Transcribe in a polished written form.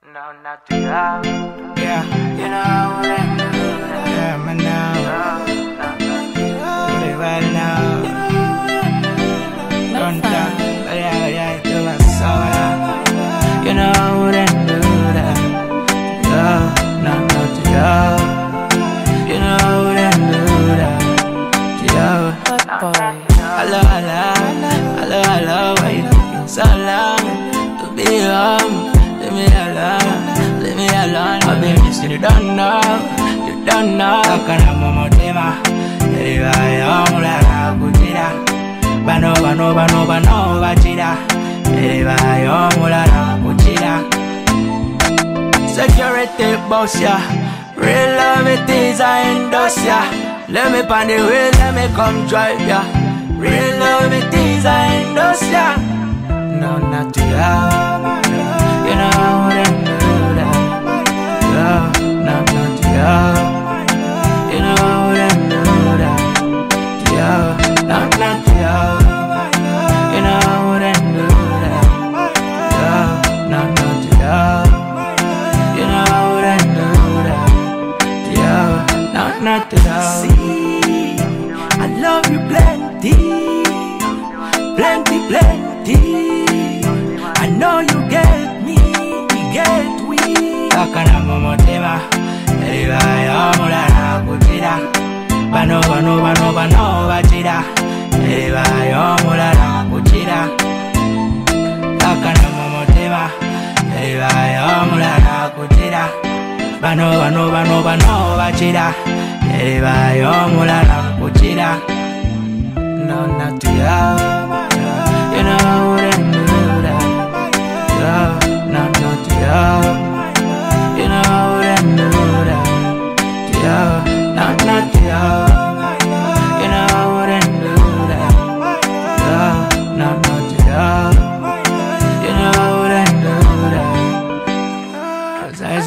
No, not to love. Yeah, You know that. yeah, man, now. Do it right now. Don't talk, but yeah, do it so You know I wouldn't do that. Love, not to love. You know I wouldn't do that. To love. Hello, why you taking so long to be home? Leave me alone. I've been missing you, don't know. Takana momo tema, eriba yo mulala kutira. Bano bachira, eriba yo mulala kutira. Security boss, yeah. Real love it is I endorse, yeah. Let me pan the wheel, let me come drive, yeah. Real love it is I endorse, yeah. No, not to love. You know I wouldn't do that. Love, not to love. You know I wouldn't do that. To love, not to love. You know I wouldn't do that. Love, not to love. You know I wouldn't do that. To love, not to love. See, I love you plenty. I know you get me, we. Takana momo tema, eriba yo mulala kutira. Bano bachira, eriba yo mulala kutira. Takana momo tema, eriba yo mulala kutira. Bano bachira, eriba yo mulala kutira. No, not to love. You know I wouldn't do that. Love.